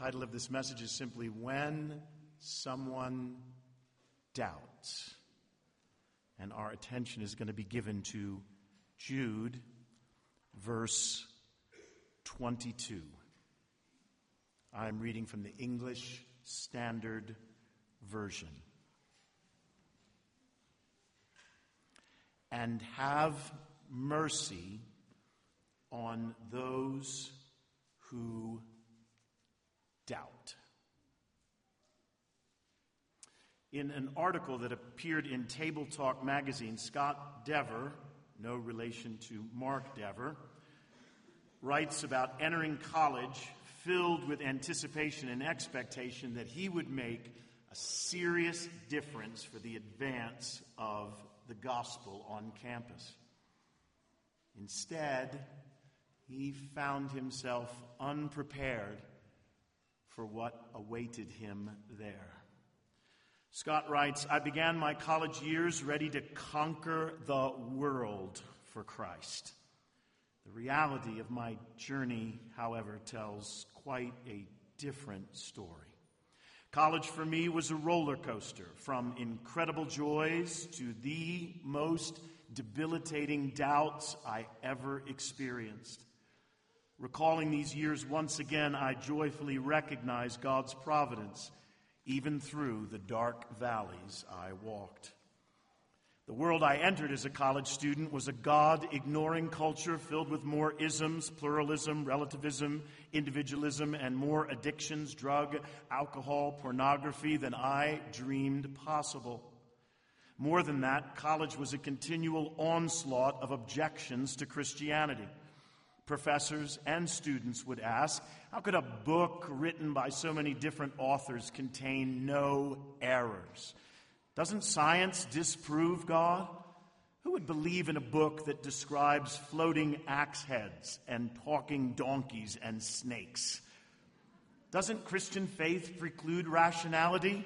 title of this message is simply When Someone Doubts. And our attention is going to be given to Jude, verse 22. I'm reading from the English Standard Version. And have mercy on those who doubt. In an article that appeared in Table Talk magazine, Scott Dever, no relation to Mark Dever, writes about entering college filled with anticipation and expectation that he would make a serious difference for the advance of the gospel on campus. Instead, he found himself unprepared for what awaited him there. Scott writes, I began my college years ready to conquer the world for Christ. The reality of my journey, however, tells quite a different story. College for me was a roller coaster, from incredible joys to the most debilitating doubts I ever experienced. Recalling these years once again, I joyfully recognize God's providence, even through the dark valleys I walked. The world I entered as a college student was a God-ignoring culture filled with more isms, pluralism, relativism, individualism, and more addictions, drug, alcohol, pornography than I dreamed possible. More than that, college was a continual onslaught of objections to Christianity. Professors and students would ask, how could a book written by so many different authors contain no errors? Doesn't science disprove God? Who would believe in a book that describes floating axe heads and talking donkeys and snakes? Doesn't Christian faith preclude rationality?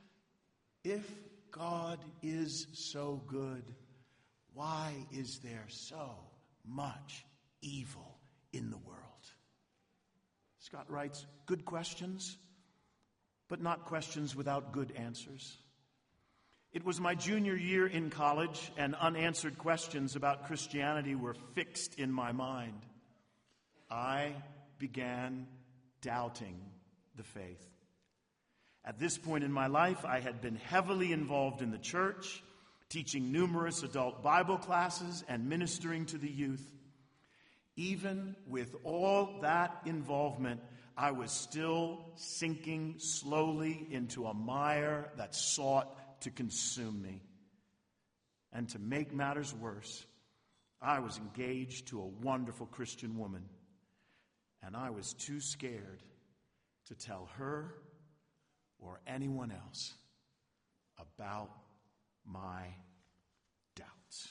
If God is so good, why is there so much evil in the world? Scott writes, good questions, but not questions without good answers. It was my junior year in college, and unanswered questions about Christianity were fixed in my mind. I began doubting the faith. At this point in my life, I had been heavily involved in the church, teaching numerous adult Bible classes and ministering to the youth. Even with all that involvement, I was still sinking slowly into a mire that sought to consume me. And to make matters worse, I was engaged to a wonderful Christian woman, and I was too scared to tell her or anyone else about my doubts.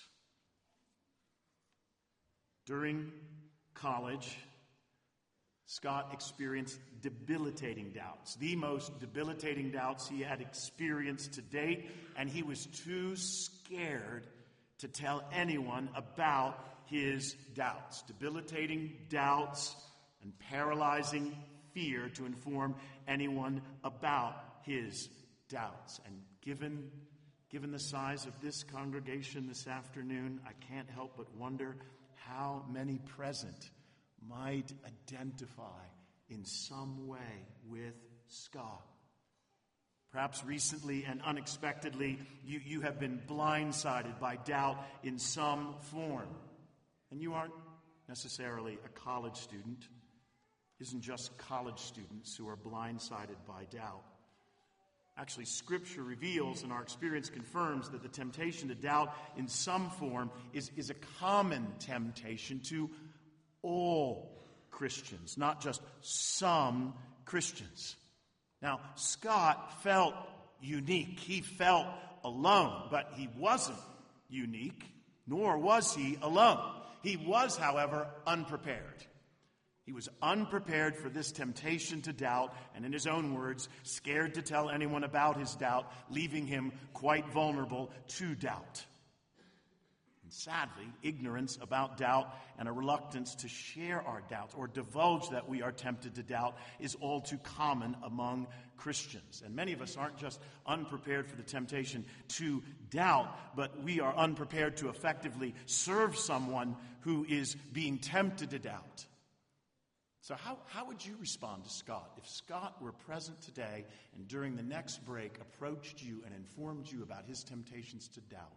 During college, Scott experienced debilitating doubts, the most debilitating doubts he had experienced to date, and he was too scared to tell anyone about his doubts. Debilitating doubts and paralyzing fear to inform anyone about his doubts. And given the size of this congregation this afternoon, I can't help but wonder how many present might identify in some way with Scott. Perhaps recently and unexpectedly, you have been blindsided by doubt in some form. And you aren't necessarily a college student. It isn't just college students who are blindsided by doubt. Actually, Scripture reveals, and our experience confirms, that the temptation to doubt in some form is a common temptation to all Christians, not just some Christians. Now, Scott felt unique. He felt alone, but he wasn't unique, nor was he alone. He was, however, unprepared. He was unprepared for this temptation to doubt, and in his own words, scared to tell anyone about his doubt, leaving him quite vulnerable to doubt. sadly, ignorance about doubt and a reluctance to share our doubts or divulge that we are tempted to doubt is all too common among Christians. And many of us aren't just unprepared for the temptation to doubt, but we are unprepared to effectively serve someone who is being tempted to doubt. So how would you respond to Scott if Scott were present today and during the next break approached you and informed you about his temptations to doubt?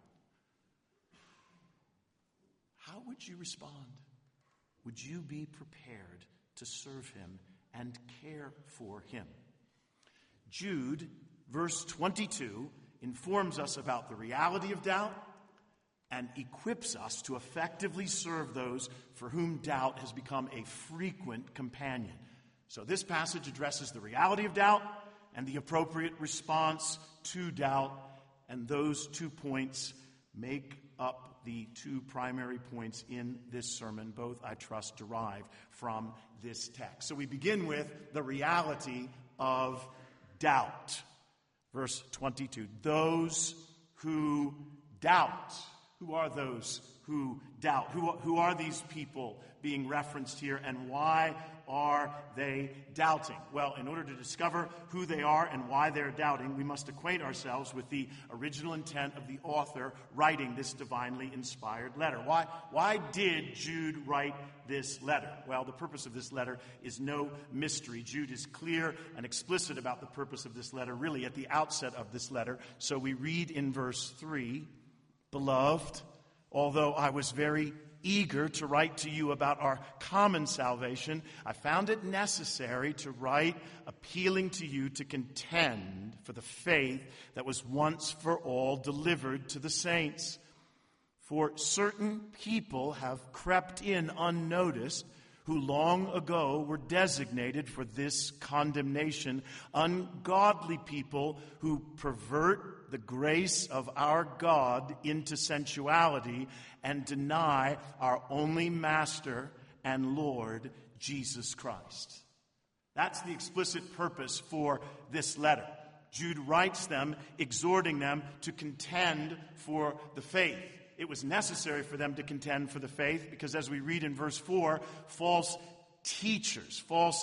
How would you respond? Would you be prepared to serve him and care for him? Jude, verse 22, informs us about the reality of doubt and equips us to effectively serve those for whom doubt has become a frequent companion. So this passage addresses the reality of doubt and the appropriate response to doubt, and those 2 points make up the 2 primary points in this sermon, both, I trust, derived from this text. So we begin with the reality of doubt. Verse 22, those who doubt. Who are those who doubt? Who are these people being referenced here, and why are they doubting? Well, in order to discover who they are and why they're doubting, we must acquaint ourselves with the original intent of the author writing this divinely inspired letter. Why did Jude write this letter? Well, the purpose of this letter is no mystery. Jude is clear and explicit about the purpose of this letter, really at the outset of this letter. So we read in verse 3, "Beloved, although I was very eager to write to you about our common salvation, I found it necessary to write appealing to you to contend for the faith that was once for all delivered to the saints. For certain people have crept in unnoticed, who long ago were designated for this condemnation, ungodly people who pervert the grace of our God into sensuality and deny our only Master and Lord, Jesus Christ." That's the explicit purpose for this letter. Jude writes them, exhorting them to contend for the faith. It was necessary for them to contend for the faith because, as we read in verse 4, false teachers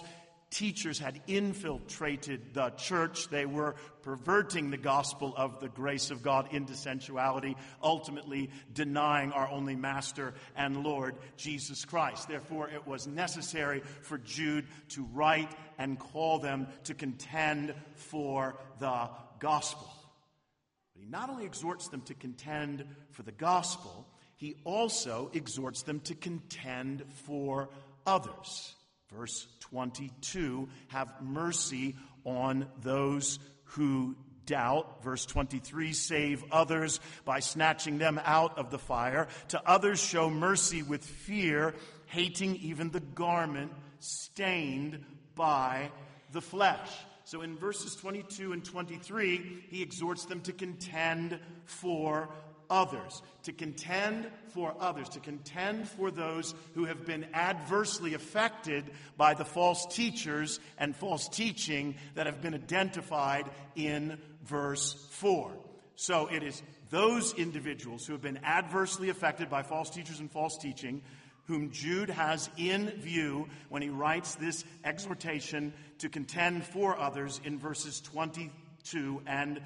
had infiltrated the church. They were perverting the gospel of the grace of God into sensuality, ultimately denying our only Master and Lord, Jesus Christ. Therefore, it was necessary for Jude to write and call them to contend for the gospel. But he not only exhorts them to contend for the gospel, he also exhorts them to contend for others. Verse 22, have mercy on those who doubt. Verse 23, save others by snatching them out of the fire. To others show mercy with fear, hating even the garment stained by the flesh. So in verses 22 and 23, he exhorts them to contend for others, to contend for others, to contend for those who have been adversely affected by the false teachers and false teaching that have been identified in verse 4. So it is those individuals who have been adversely affected by false teachers and false teaching whom Jude has in view when he writes this exhortation to contend for others in verses 22 and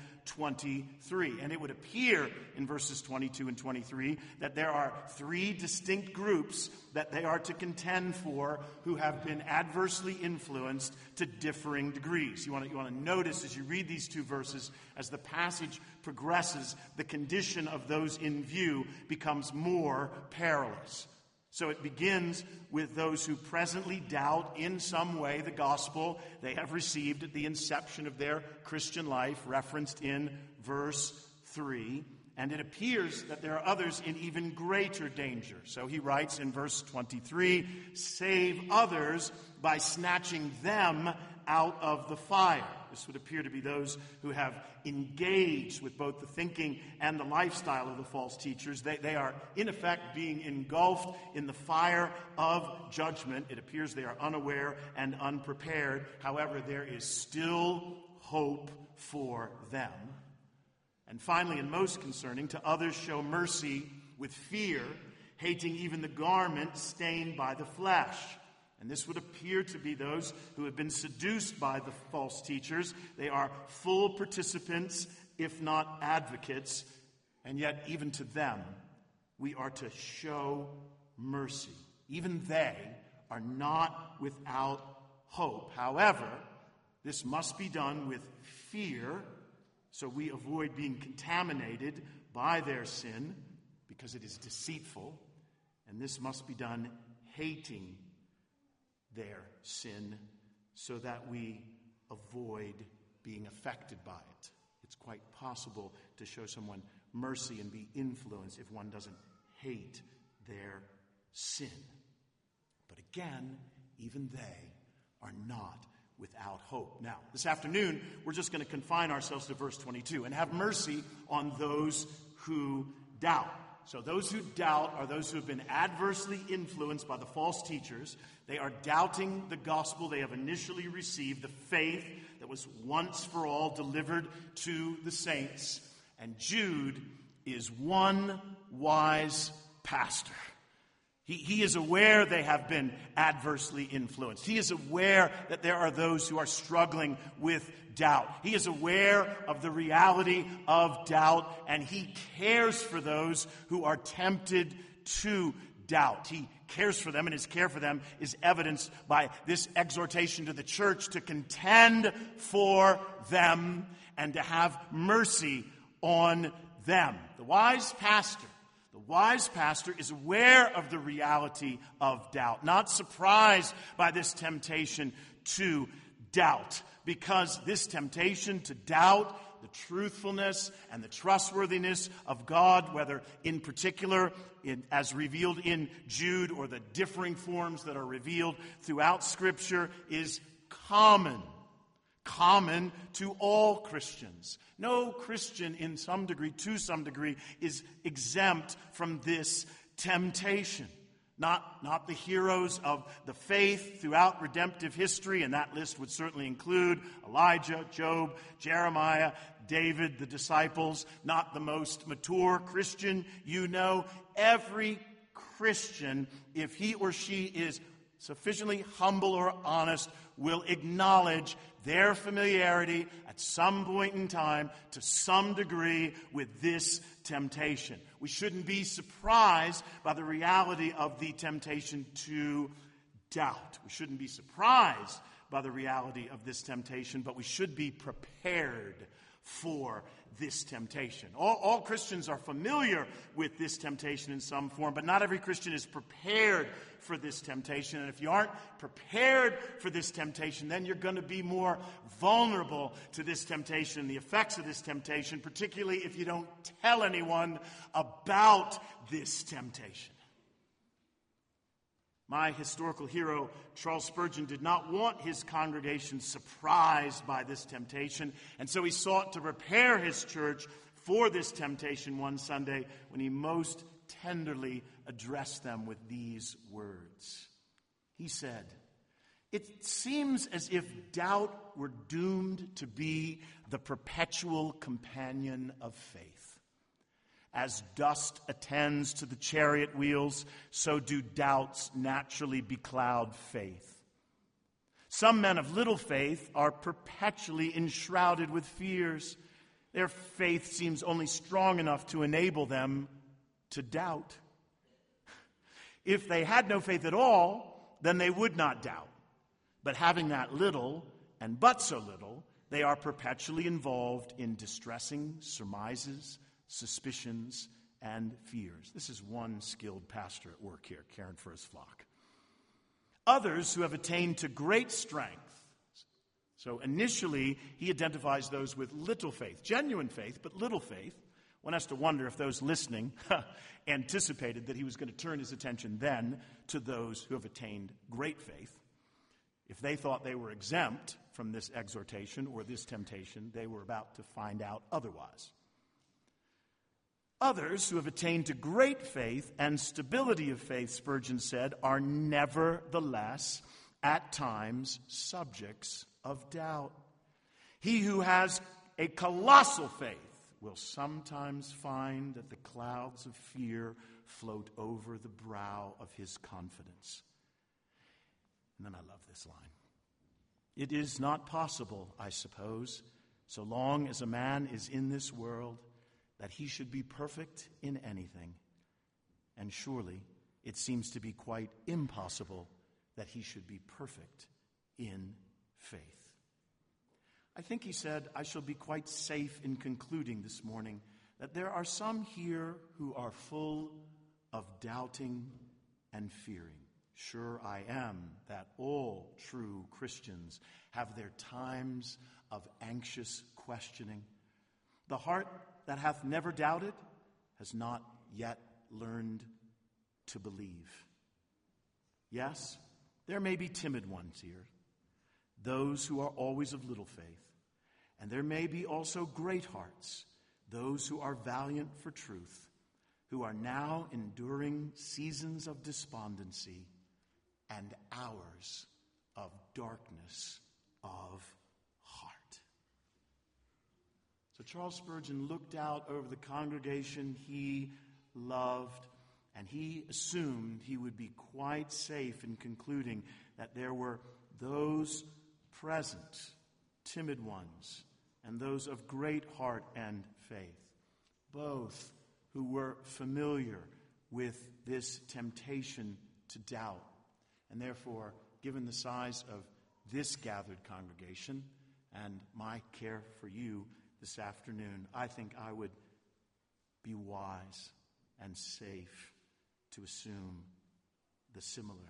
23. And it would appear in verses 22 and 23 that there are 3 distinct groups that they are to contend for who have been adversely influenced to differing degrees. You want to notice as you read these 2 verses, as the passage progresses, the condition of those in view becomes more perilous. So it begins with those who presently doubt in some way the gospel they have received at the inception of their Christian life, referenced in verse 3. And it appears that there are others in even greater danger. So he writes in verse 23, save others by snatching them out of the fire. This would appear to be those who have engaged with both the thinking and the lifestyle of the false teachers. They are, in effect, being engulfed in the fire of judgment. It appears they are unaware and unprepared. However, there is still hope for them. And finally, and most concerning, to others show mercy with fear, hating even the garment stained by the flesh. And this would appear to be those who have been seduced by the false teachers. They are full participants, if not advocates, and yet even to them, we are to show mercy. Even they are not without hope. However, this must be done with fear, so we avoid being contaminated by their sin, because it is deceitful. And this must be done hating their sin, so that we avoid being affected by it. It's quite possible to show someone mercy and be influenced if one doesn't hate their sin. But again, even they are not without hope. Now, this afternoon, we're just going to confine ourselves to verse 22 and have mercy on those who doubt. So those who doubt are those who have been adversely influenced by the false teachers. They are doubting the gospel they have initially received, the faith that was once for all delivered to the saints. And Jude is one wise pastor. He is aware they have been adversely influenced. He is aware that there are those who are struggling with doubt. He is aware of the reality of doubt, and he cares for those who are tempted to doubt. He cares for them, and his care for them is evidenced by this exhortation to the church to contend for them and to have mercy on them. The wise pastor is aware of the reality of doubt, not surprised by this temptation to doubt, because this temptation to doubt the truthfulness and the trustworthiness of God, whether in particular as revealed in Jude or the differing forms that are revealed throughout Scripture, is common to all Christians. No Christian to some degree, is exempt from this temptation. Not the heroes of the faith throughout redemptive history, and that list would certainly include Elijah, Job, Jeremiah, David, the disciples. Not the most mature Christian you know. Every Christian, if he or she is sufficiently humble or honest, will acknowledge their familiarity at some point in time, to some degree, with this temptation. We shouldn't be surprised by the reality of the temptation to doubt. We shouldn't be surprised by the reality of this temptation, but we should be prepared for this temptation. All Christians are familiar with this temptation in some form, but not every Christian is prepared for this temptation. And if you aren't prepared for this temptation, then you're going to be more vulnerable to this temptation and the effects of this temptation, particularly if you don't tell anyone about this temptation. My historical hero, Charles Spurgeon, did not want his congregation surprised by this temptation, and so he sought to prepare his church for this temptation one Sunday when he most tenderly addressed them with these words. He said, "It seems as if doubt were doomed to be the perpetual companion of faith. As dust attends to the chariot wheels, so do doubts naturally becloud faith. Some men of little faith are perpetually enshrouded with fears. Their faith seems only strong enough to enable them to doubt. If they had no faith at all, then they would not doubt. But having that little, and but so little, they are perpetually involved in distressing surmises, suspicions, and fears." This is one skilled pastor at work here, caring for his flock. "Others who have attained to great strength." So initially, he identifies those with little faith, genuine faith, but little faith. One has to wonder if those listening anticipated that he was going to turn his attention then to those who have attained great faith. If they thought they were exempt from this exhortation or this temptation, they were about to find out otherwise. "Others who have attained to great faith and stability of faith," Spurgeon said, "are nevertheless at times subjects of doubt. He who has a colossal faith will sometimes find that the clouds of fear float over the brow of his confidence. And then I love this line. It is not possible, I suppose, so long as a man is in this world, that he should be perfect in anything. And surely it seems to be quite impossible that he should be perfect in faith. I think he said, I shall be quite safe in concluding this morning that there are some here who are full of doubting and fearing. Sure I am that all true Christians have their times of anxious questioning. The heart that hath never doubted has not yet learned to believe. Yes, there may be timid ones here, those who are always of little faith. And there may be also great hearts, those who are valiant for truth, who are now enduring seasons of despondency and hours of darkness of heart. So Charles Spurgeon looked out over the congregation he loved, and he assumed he would be quite safe in concluding that there were those present, timid ones, and those of great heart and faith, both who were familiar with this temptation to doubt. And therefore, given the size of this gathered congregation and my care for you this afternoon, I think I would be wise and safe to assume the similar.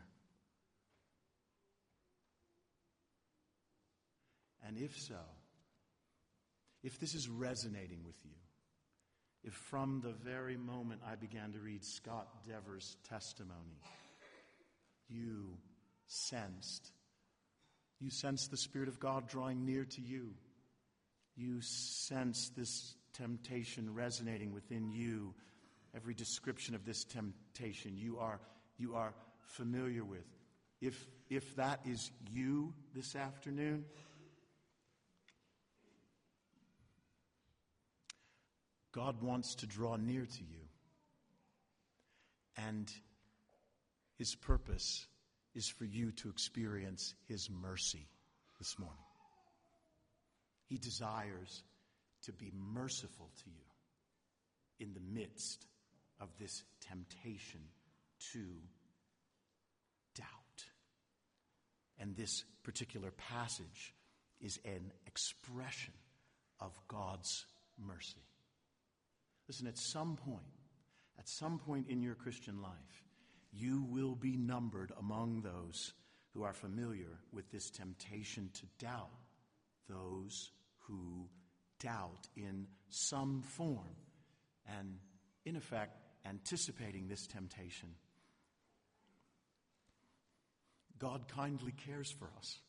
And if so, if this is resonating with you, if from the very moment I began to read Scott Dever's testimony, you sensed the Spirit of God drawing near to you, you sense this temptation resonating within you, every description of this temptation you are familiar with. If that is you this afternoon, God wants to draw near to you. And his purpose is for you to experience his mercy this morning. He desires to be merciful to you in the midst of this temptation to doubt. And this particular passage is an expression of God's mercy. Listen, at some point in your Christian life, you will be numbered among those who are familiar with this temptation to doubt, those who doubt in some form, and in effect, anticipating this temptation. God kindly cares for us.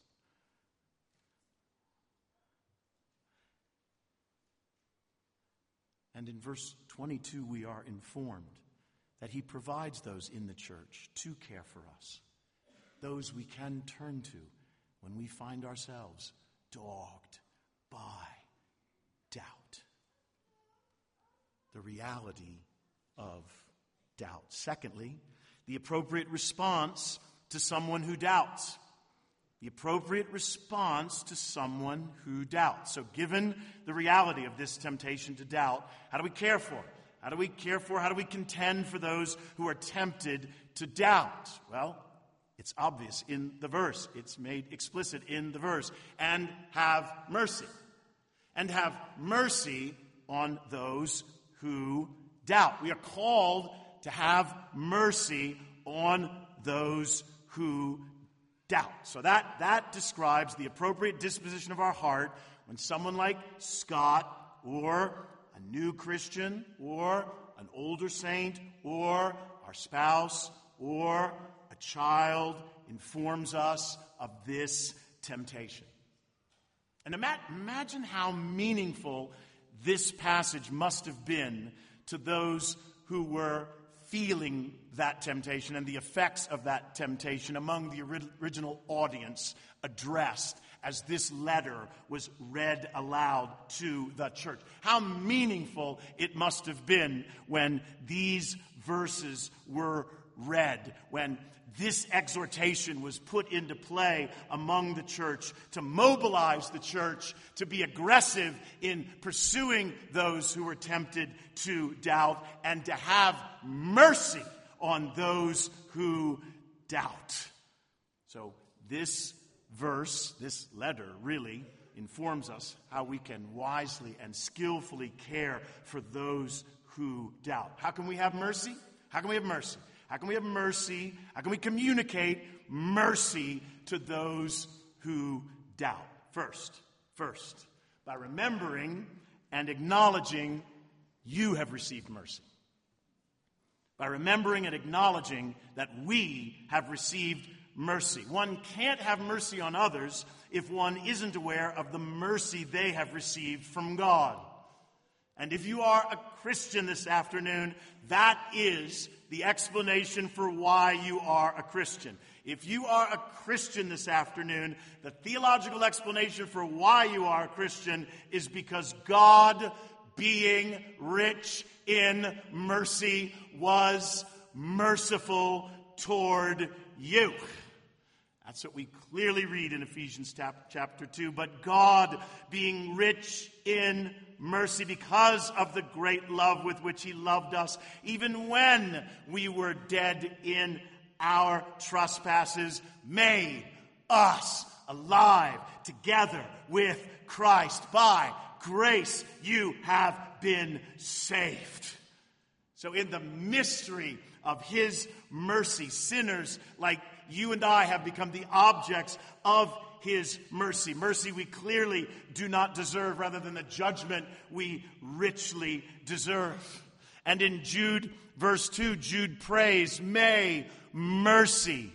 And in verse 22, we are informed that he provides those in the church to care for us, those we can turn to when we find ourselves dogged by doubt. The reality of doubt. Secondly, the appropriate response to someone who doubts. The appropriate response to someone who doubts. So given the reality of this temptation to doubt, how do we care for it? How do we contend for those who are tempted to doubt? Well, it's obvious in the verse. It's made explicit in the verse. And have mercy. And have mercy on those who doubt. We are called to have mercy on those who doubt. So that describes the appropriate disposition of our heart when someone like Scott or a new Christian or an older saint or our spouse or a child informs us of this temptation. And imagine how meaningful this passage must have been to those who were feeling that temptation and the effects of that temptation among the original audience addressed as this letter was read aloud to the church. How meaningful it must have been when these verses were read, when this exhortation was put into play among the church to mobilize the church to be aggressive in pursuing those who were tempted to doubt and to have mercy on those who doubt. So this verse, this letter, really informs us how we can wisely and skillfully care for those who doubt. How can we have mercy? How can we have mercy? How can we have mercy? How can we communicate mercy to those who doubt? First, by remembering and acknowledging you have received mercy. By remembering and acknowledging that we have received mercy. One can't have mercy on others if one isn't aware of the mercy they have received from God. And if you are a Christian this afternoon, that is the explanation for why you are a Christian. If you are a Christian this afternoon, the theological explanation for why you are a Christian is because God, being rich in mercy, was merciful toward you. That's what we clearly read in Ephesians chapter 2. But God, being rich in mercy, because of the great love with which he loved us, even when we were dead in our trespasses, made us alive together with Christ. By grace you have been saved. So in the mystery of his mercy, sinners like you and I have become the objects of his mercy. Mercy we clearly do not deserve, rather than the judgment we richly deserve. And in Jude, verse 2, Jude prays, may mercy,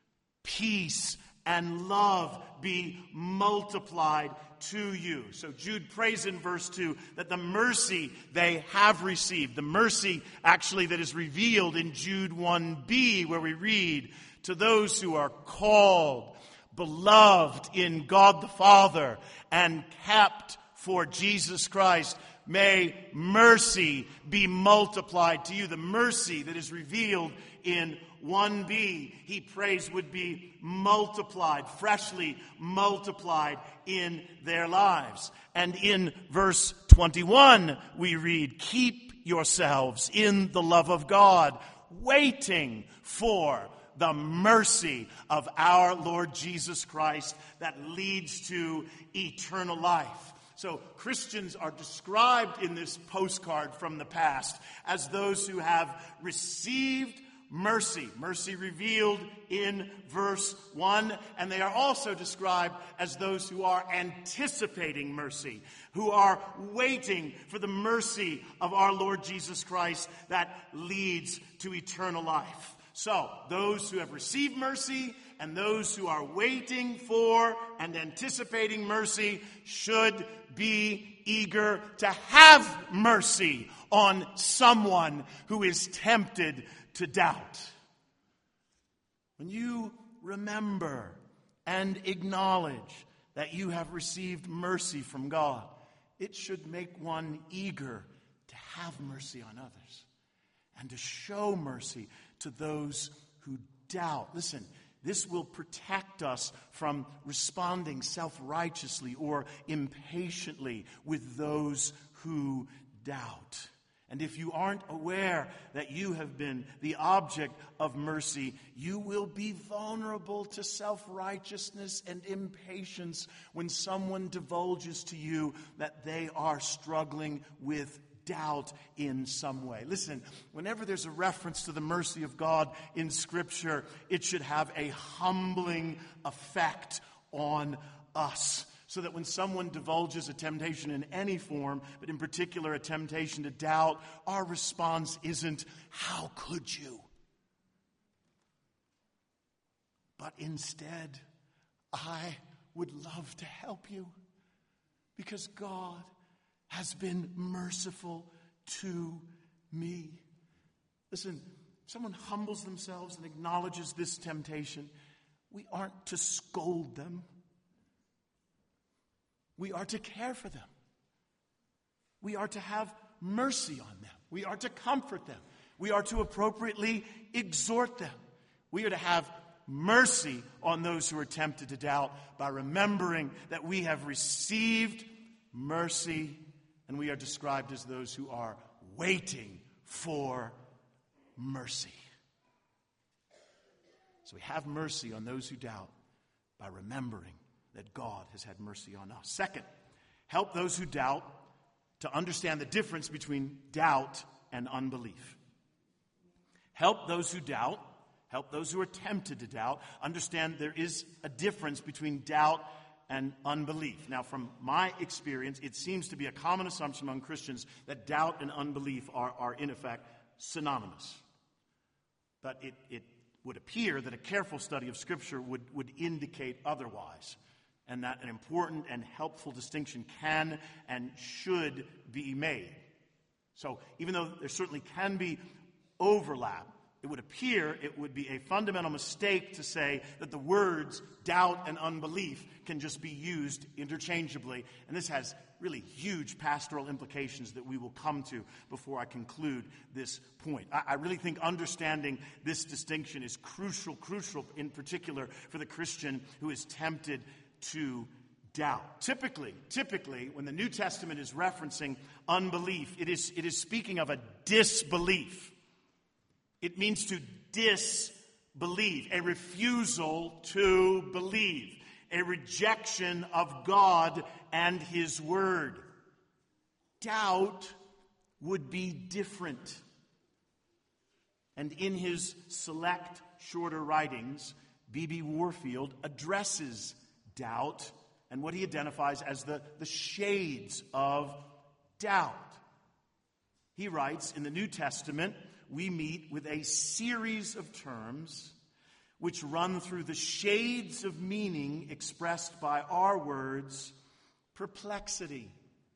peace, and love be multiplied to you. So Jude prays in verse 2 that the mercy they have received, the mercy actually that is revealed in Jude 1b, where we read, to those who are called, beloved in God the Father, and kept for Jesus Christ, may mercy be multiplied to you. The mercy that is revealed in 1b, he prays, would be multiplied, freshly multiplied in their lives. And in verse 21, we read, keep yourselves in the love of God, waiting for the mercy of our Lord Jesus Christ that leads to eternal life. So Christians are described in this postcard from the past as those who have received mercy. Mercy revealed in verse 1. And they are also described as those who are anticipating mercy, who are waiting for the mercy of our Lord Jesus Christ that leads to eternal life. So, those who have received mercy and those who are waiting for and anticipating mercy should be eager to have mercy on someone who is tempted to doubt. When you remember and acknowledge that you have received mercy from God, it should make one eager to have mercy on others and to show mercy to those who doubt. Listen, this will protect us from responding self-righteously or impatiently with those who doubt. And if you aren't aware that you have been the object of mercy, you will be vulnerable to self-righteousness and impatience when someone divulges to you that they are struggling with doubt in some way. Listen, whenever there's a reference to the mercy of God in Scripture, it should have a humbling effect on us. So that when someone divulges a temptation in any form, but in particular a temptation to doubt, our response isn't, how could you? But instead, I would love to help you because God has been merciful to me. Listen, if someone humbles themselves and acknowledges this temptation, we aren't to scold them. We are to care for them. We are to have mercy on them. We are to comfort them. We are to appropriately exhort them. We are to have mercy on those who are tempted to doubt by remembering that we have received mercy, and we are described as those who are waiting for mercy. So we have mercy on those who doubt by remembering that God has had mercy on us. Second, help those who doubt to understand the difference between doubt and unbelief. Help those who doubt, help those who are tempted to doubt, understand there is a difference between doubt and unbelief. Now, from my experience, it seems to be a common assumption among Christians that doubt and unbelief are in effect, synonymous. But it would appear that a careful study of Scripture would indicate otherwise, and that an important and helpful distinction can and should be made. So even though there certainly can be overlap, it would appear it would be a fundamental mistake to say that the words doubt and unbelief can just be used interchangeably. And this has really huge pastoral implications that we will come to before I conclude this point. I really think understanding this distinction is crucial in particular for the Christian who is tempted to doubt. Typically, when the New Testament is referencing unbelief, it is speaking of a disbelief. It means to disbelieve, a refusal to believe, a rejection of God and His Word. Doubt would be different. And in his select shorter writings, B.B. Warfield addresses doubt and what he identifies as the shades of doubt. He writes, in the New Testament, we meet with a series of terms which run through the shades of meaning expressed by our words: perplexity,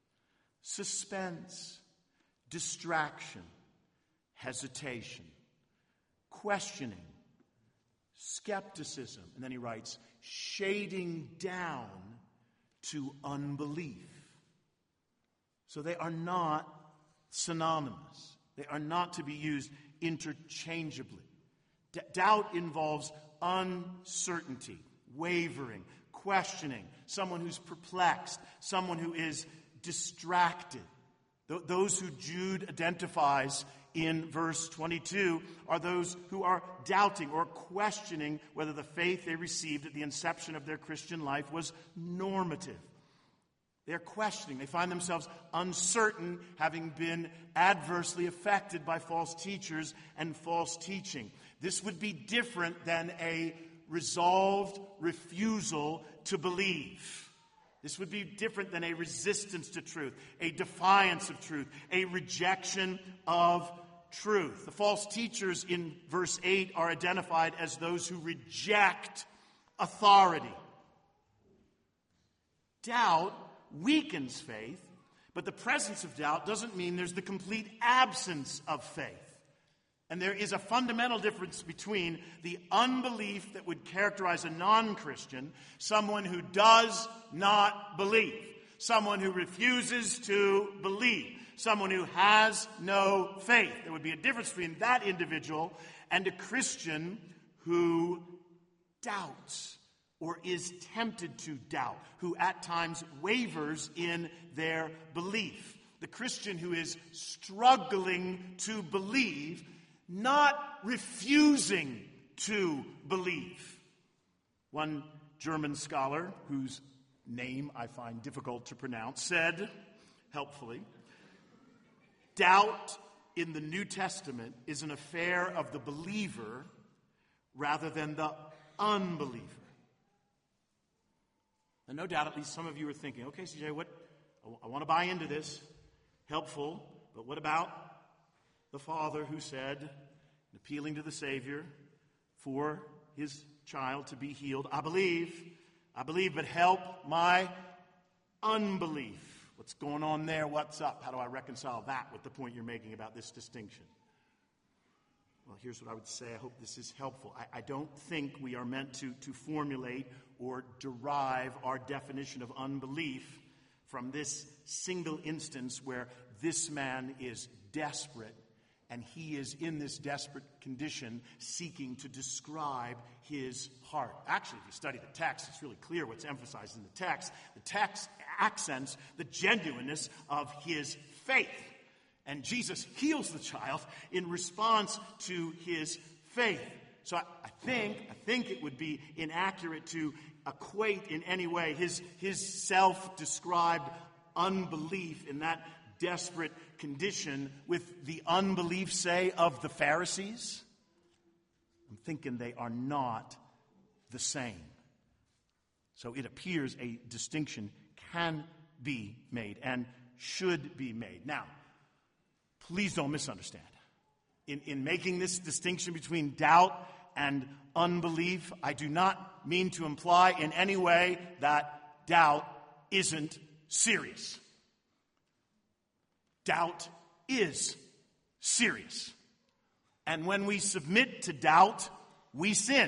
suspense, distraction, hesitation, questioning, skepticism. And then he writes, shading down to unbelief. So they are not synonymous. They are not to be used interchangeably. Doubt involves uncertainty, wavering, questioning, someone who's perplexed, someone who is distracted. Those who Jude identifies in verse 22 are those who are doubting or questioning whether the faith they received at the inception of their Christian life was normative. They're questioning. They find themselves uncertain, having been adversely affected by false teachers and false teaching. This would be different than a resolved refusal to believe. This would be different than a resistance to truth, a defiance of truth, a rejection of truth. The false teachers in verse 8 are identified as those who reject authority. Doubt weakens faith, but the presence of doubt doesn't mean there's the complete absence of faith. And there is a fundamental difference between the unbelief that would characterize a non-Christian, someone who does not believe, someone who refuses to believe, someone who has no faith. There would be a difference between that individual and a Christian who doubts or is tempted to doubt, who at times wavers in their belief. The Christian who is struggling to believe, not refusing to believe. One German scholar, whose name I find difficult to pronounce, said, helpfully, doubt in the New Testament is an affair of the believer rather than the unbeliever. And no doubt, at least some of you are thinking, okay, CJ, I want to buy into this. Helpful, but what about the father who said, appealing to the Savior for his child to be healed, I believe, but help my unbelief. What's going on there? What's up? How do I reconcile that with the point you're making about this distinction? Well, here's what I would say. I hope this is helpful. I don't think we are meant to formulate or derive our definition of unbelief from this single instance where this man is desperate, and he is in this desperate condition seeking to describe his heart. Actually, if you study the text, it's really clear what's emphasized in the text. The text accents the genuineness of his faith. And Jesus heals the child in response to his faith. So I think it would be inaccurate to equate in any way his self-described unbelief in that desperate condition with the unbelief, say, of the Pharisees. I'm thinking they are not the same. So it appears a distinction can be made and should be made. Now, please don't misunderstand. In making this distinction between doubt and unbelief, I do not mean to imply in any way that doubt isn't serious. Doubt is serious. And when we submit to doubt, we sin.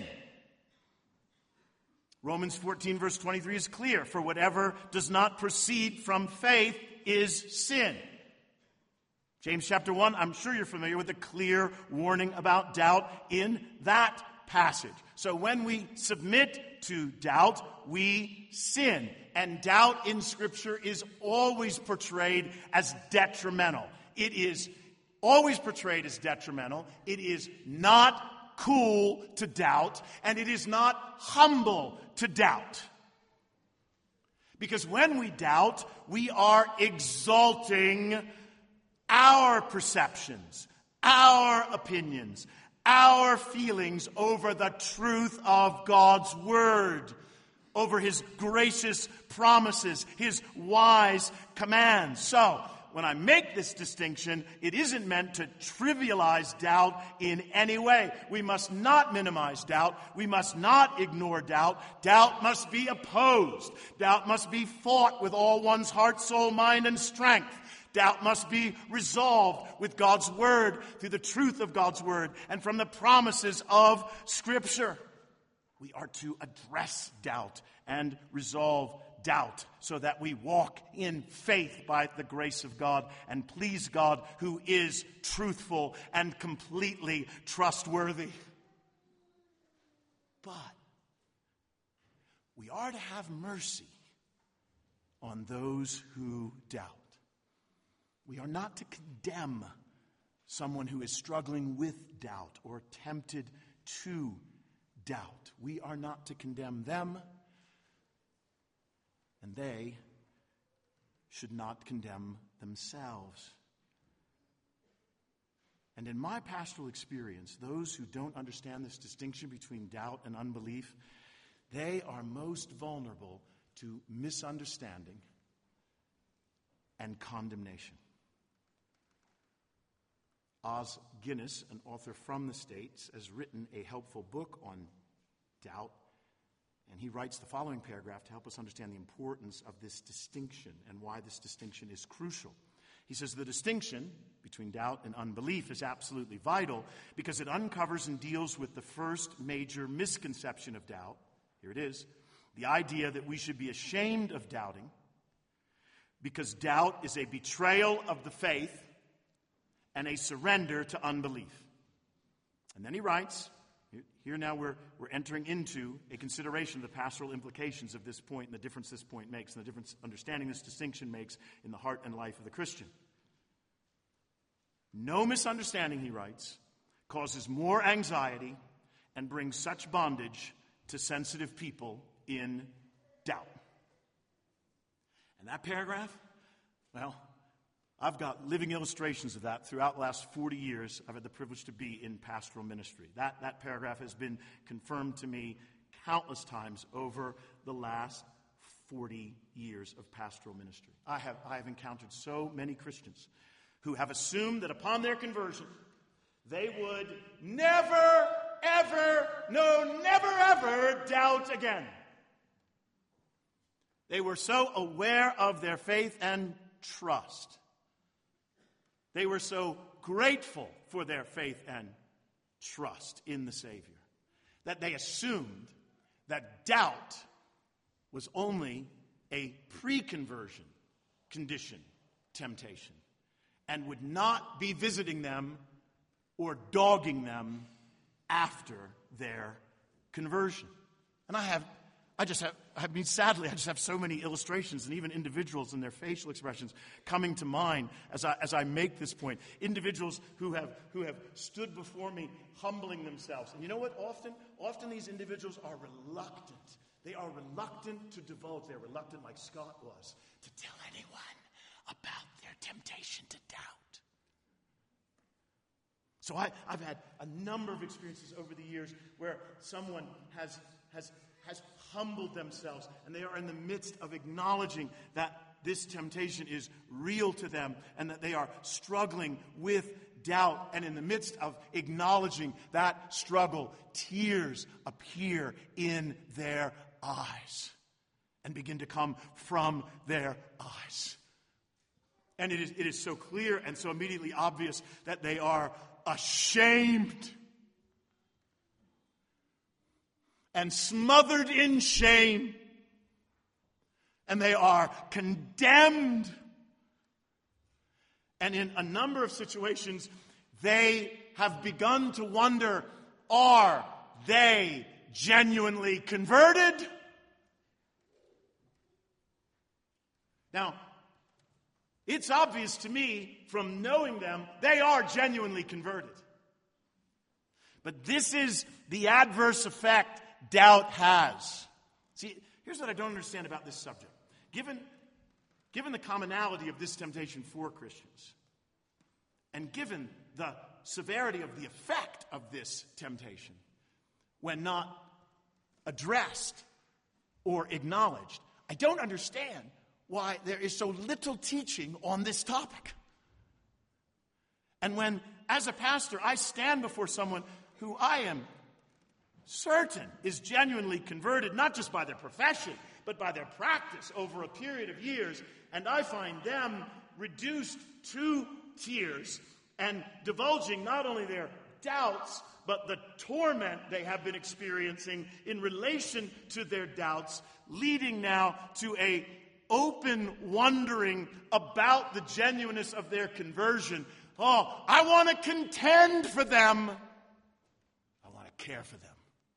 Romans 14 verse 23 is clear. For whatever does not proceed from faith is sin. James chapter 1, I'm sure you're familiar with the clear warning about doubt in that passage. So when we submit to doubt, we sin. And doubt in Scripture is always portrayed as detrimental. It is always portrayed as detrimental. It is not cool to doubt, and it is not humble to doubt. Because when we doubt, we are exalting our perceptions, our opinions, our feelings over the truth of God's Word, over His gracious promises, His wise commands. So, when I make this distinction, it isn't meant to trivialize doubt in any way. We must not minimize doubt. We must not ignore doubt. Doubt must be opposed. Doubt must be fought with all one's heart, soul, mind, and strength. Doubt must be resolved with God's Word, through the truth of God's Word, and from the promises of Scripture. We are to address doubt and resolve doubt so that we walk in faith by the grace of God and please God, who is truthful and completely trustworthy. But we are to have mercy on those who doubt. We are not to condemn someone who is struggling with doubt or tempted to doubt. We are not to condemn them, and they should not condemn themselves. And in my pastoral experience, those who don't understand this distinction between doubt and unbelief, they are most vulnerable to misunderstanding and condemnation. Os Guinness, an author from the States, has written a helpful book on doubt, and he writes the following paragraph to help us understand the importance of this distinction and why this distinction is crucial. He says, the distinction between doubt and unbelief is absolutely vital because it uncovers and deals with the first major misconception of doubt. Here it is, the idea that we should be ashamed of doubting because doubt is a betrayal of the faith and a surrender to unbelief. And then he writes, here now we're entering into a consideration of the pastoral implications of this point and the difference this point makes and the difference understanding this distinction makes in the heart and life of the Christian. No misunderstanding, he writes, causes more anxiety and brings such bondage to sensitive people in doubt. And that paragraph, well, I've got living illustrations of that throughout the last 40 years. I've had the privilege to be in pastoral ministry. That paragraph has been confirmed to me countless times over the last 40 years of pastoral ministry. I have encountered so many Christians who have assumed that upon their conversion, they would never, ever doubt again. They were so aware of their faith and trust. They were so grateful for their faith and trust in the Savior that they assumed that doubt was only a pre-conversion condition, temptation, and would not be visiting them or dogging them after their conversion. And sadly, I just have so many illustrations and even individuals and their facial expressions coming to mind as I make this point. Individuals who have stood before me humbling themselves. And you know what? Often these individuals are reluctant. They are reluctant to divulge. They're reluctant, like Scott was, to tell anyone about their temptation to doubt. So I've had a number of experiences over the years where someone has humbled themselves, and they are in the midst of acknowledging that this temptation is real to them and that they are struggling with doubt. And in the midst of acknowledging that struggle, tears appear in their eyes and begin to come from their eyes. And it is so clear and so immediately obvious that they are ashamed and smothered in shame, and they are condemned. And in a number of situations, they have begun to wonder, are they genuinely converted? Now, it's obvious to me from knowing them, they are genuinely converted. But this is the adverse effect doubt has. See, here's what I don't understand about this subject. Given the commonality of this temptation for Christians, and given the severity of the effect of this temptation, when not addressed or acknowledged, I don't understand why there is so little teaching on this topic. And when, as a pastor, I stand before someone who I am certain is genuinely converted, not just by their profession, but by their practice over a period of years, and I find them reduced to tears and divulging not only their doubts, but the torment they have been experiencing in relation to their doubts, leading now to a open wondering about the genuineness of their conversion. Oh, I want to contend for them. I want to care for them.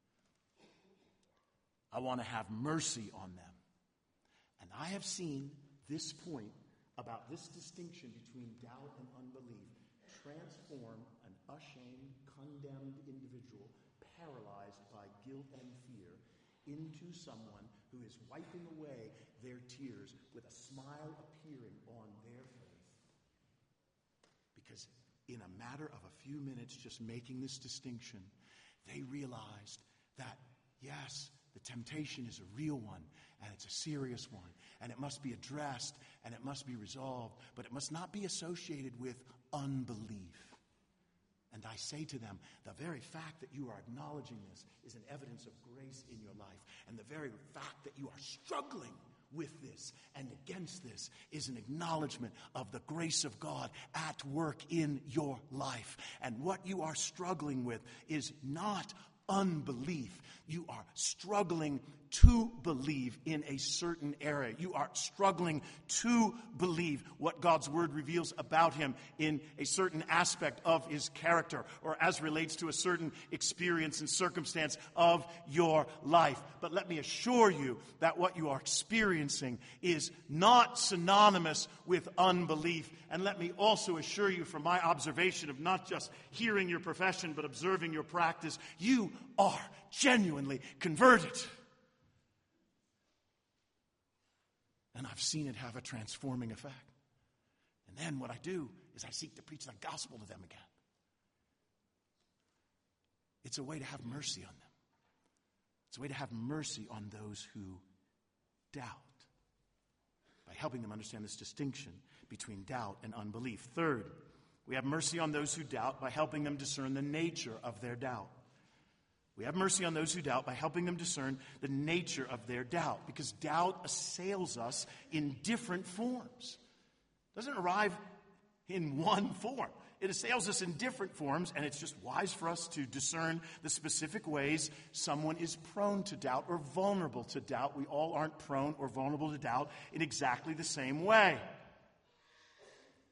I want to have mercy on them. And I have seen this point about this distinction between doubt and unbelief transform an ashamed, condemned individual paralyzed by guilt and fear into someone who is wiping away their tears with a smile appearing on their face. Because in a matter of a few minutes, just making this distinction, they realized that, yes, the temptation is a real one, and it's a serious one, and it must be addressed, and it must be resolved, but it must not be associated with unbelief. And I say to them, the very fact that you are acknowledging this is an evidence of grace in your life. And the very fact that you are struggling with this and against this is an acknowledgement of the grace of God at work in your life. And what you are struggling with is not unbelief. You are struggling to believe in a certain area. You are struggling to believe what God's word reveals about him in a certain aspect of his character or as relates to a certain experience and circumstance of your life. But let me assure you that what you are experiencing is not synonymous with unbelief. And let me also assure you from my observation of not just hearing your profession but observing your practice, you are genuinely converted. And I've seen it have a transforming effect. And then what I do is I seek to preach the gospel to them again. It's a way to have mercy on them. It's a way to have mercy on those who doubt by helping them understand this distinction between doubt and unbelief. Third, we have mercy on those who doubt by helping them discern the nature of their doubt. We have mercy on those who doubt by helping them discern the nature of their doubt, because doubt assails us in different forms. It doesn't arrive in one form. It assails us in different forms, and it's just wise for us to discern the specific ways someone is prone to doubt or vulnerable to doubt. We all aren't prone or vulnerable to doubt in exactly the same way.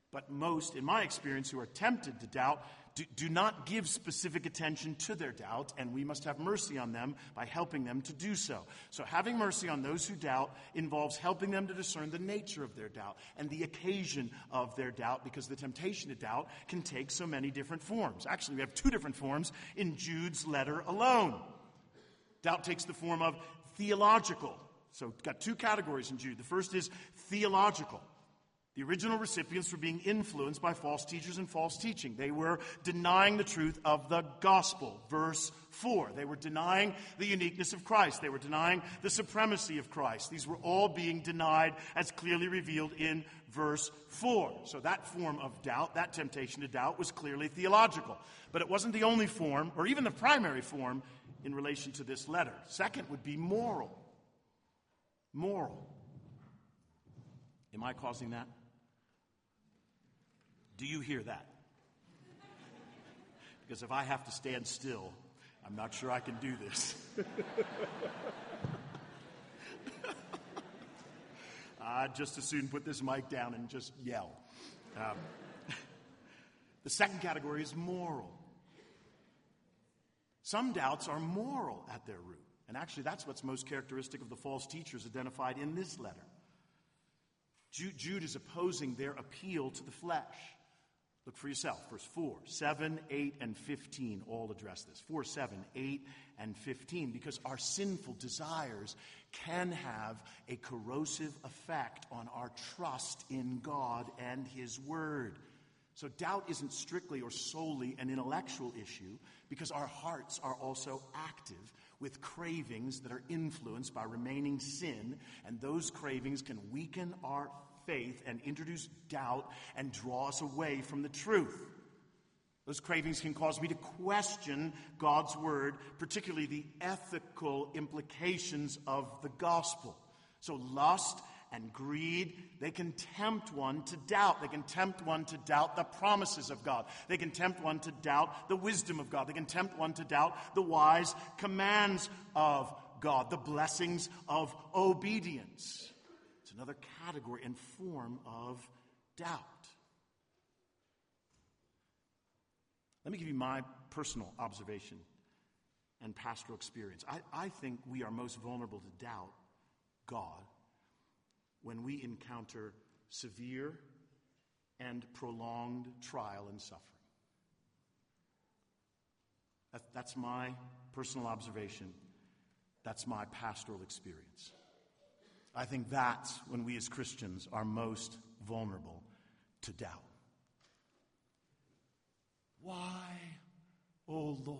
But most, in my experience, who are tempted to doubt do not give specific attention to their doubt, and we must have mercy on them by helping them to do so. So having mercy on those who doubt involves helping them to discern the nature of their doubt and the occasion of their doubt, because the temptation to doubt can take so many different forms. Actually, we have 2 different forms in Jude's letter alone. Doubt takes the form of theological. So we've got 2 categories in Jude. The first is theological. The original recipients were being influenced by false teachers and false teaching. They were denying the truth of the gospel. Verse 4. They were denying the uniqueness of Christ. They were denying the supremacy of Christ. These were all being denied as clearly revealed in verse 4. So that form of doubt, that temptation to doubt, was clearly theological. But it wasn't the only form, or even the primary form, in relation to this letter. Second would be moral. Moral. Am I causing that? Do you hear that? Because if I have to stand still, I'm not sure I can do this. I'd just as soon put this mic down and just yell. The second category is moral. Some doubts are moral at their root. And actually, that's what's most characteristic of the false teachers identified in this letter. Jude is opposing their appeal to the flesh. Look for yourself. Verse 4, 7, 8, and 15 all address this. 4, 7, 8, and 15. Because our sinful desires can have a corrosive effect on our trust in God and His Word. So doubt isn't strictly or solely an intellectual issue, because our hearts are also active with cravings that are influenced by remaining sin, and those cravings can weaken our faith and introduce doubt and draw us away from the truth. Those cravings can cause me to question God's word, particularly the ethical implications of the gospel. So lust and greed, they can tempt one to doubt. They can tempt one to doubt the promises of God. They can tempt one to doubt the wisdom of God. They can tempt one to doubt the wise commands of God, the blessings of obedience. It's another category and form of doubt. Let me give you my personal observation and pastoral experience. I think we are most vulnerable to doubt God when we encounter severe and prolonged trial and suffering. That's my personal observation. That's my pastoral experience. I think that's when we as Christians are most vulnerable to doubt. Why, O Lord?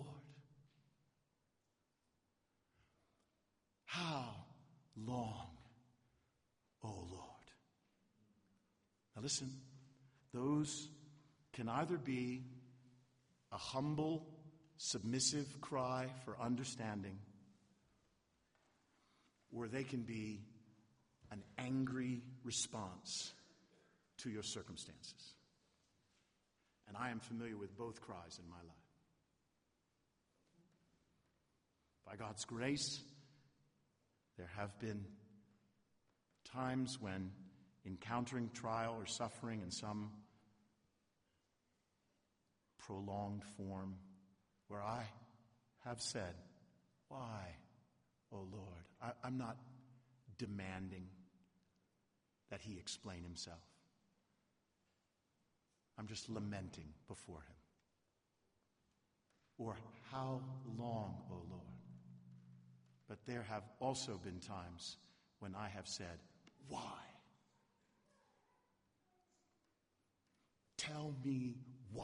How long, O Lord? Now listen, those can either be a humble, submissive cry for understanding, or they can be an angry response to your circumstances. And I am familiar with both cries in my life. By God's grace, there have been times when encountering trial or suffering in some prolonged form where I have said, why, O Lord? I'm not demanding that He explain Himself. I'm just lamenting before Him. Or how long, O Lord? But there have also been times when I have said, why? Tell me why.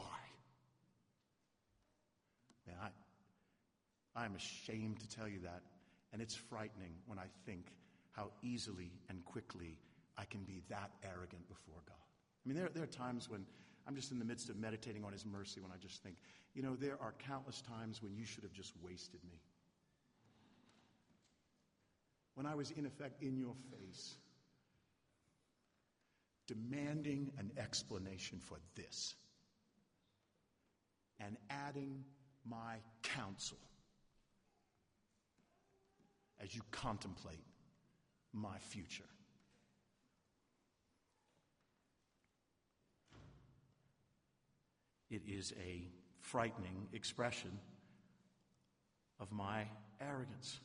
Man, I'm ashamed to tell you that, and it's frightening when I think how easily and quickly I can be that arrogant before God. I mean, there are times when I'm just in the midst of meditating on His mercy when I just think, there are countless times when you should have just wasted me. When I was, in effect, in your face, demanding an explanation for this and adding my counsel as you contemplate my future. It is a frightening expression of my arrogance.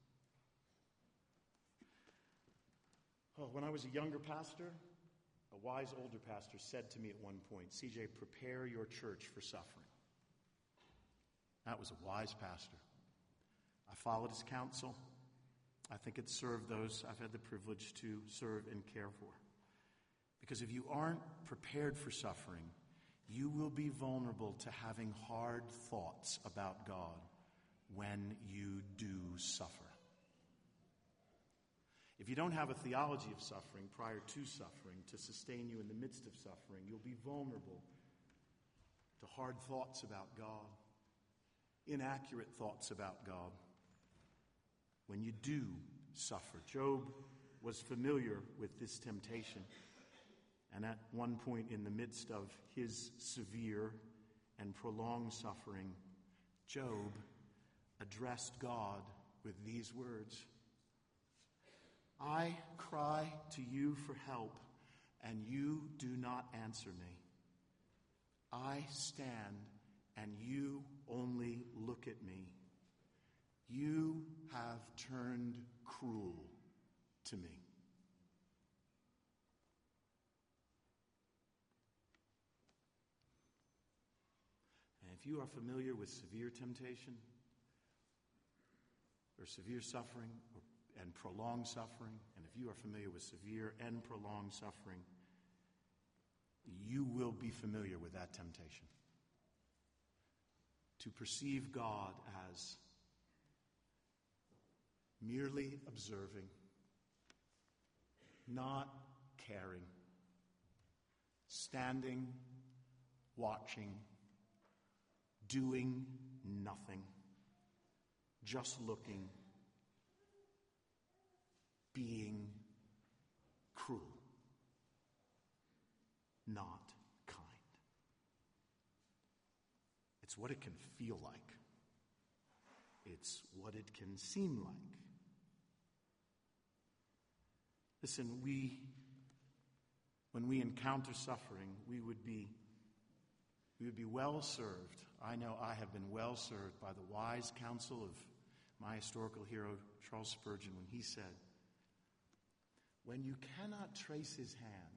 Oh, when I was a younger pastor, a wise older pastor said to me at one point, "CJ, prepare your church for suffering." That was a wise pastor. I followed his counsel. I think it served those I've had the privilege to serve and care for. Because if you aren't prepared for suffering, you will be vulnerable to having hard thoughts about God when you do suffer. If you don't have a theology of suffering prior to suffering to sustain you in the midst of suffering, you'll be vulnerable to hard thoughts about God, inaccurate thoughts about God when you do suffer. Job was familiar with this temptation, and at one point in the midst of his severe and prolonged suffering, Job addressed God with these words, "I cry to you for help, and you do not answer me. I stand, and you only look at me. You have turned cruel to me." And if you are familiar with severe temptation, or severe suffering, and prolonged suffering, and if you are familiar with severe and prolonged suffering, you will be familiar with that temptation. To perceive God as merely observing, not caring, standing, watching, doing nothing, just looking, being cruel, not kind. It's what it can feel like. It's what it can seem like. Listen, when we encounter suffering, we would be well served. I know I have been well served by the wise counsel of my historical hero, Charles Spurgeon, when he said, "When you cannot trace his hand,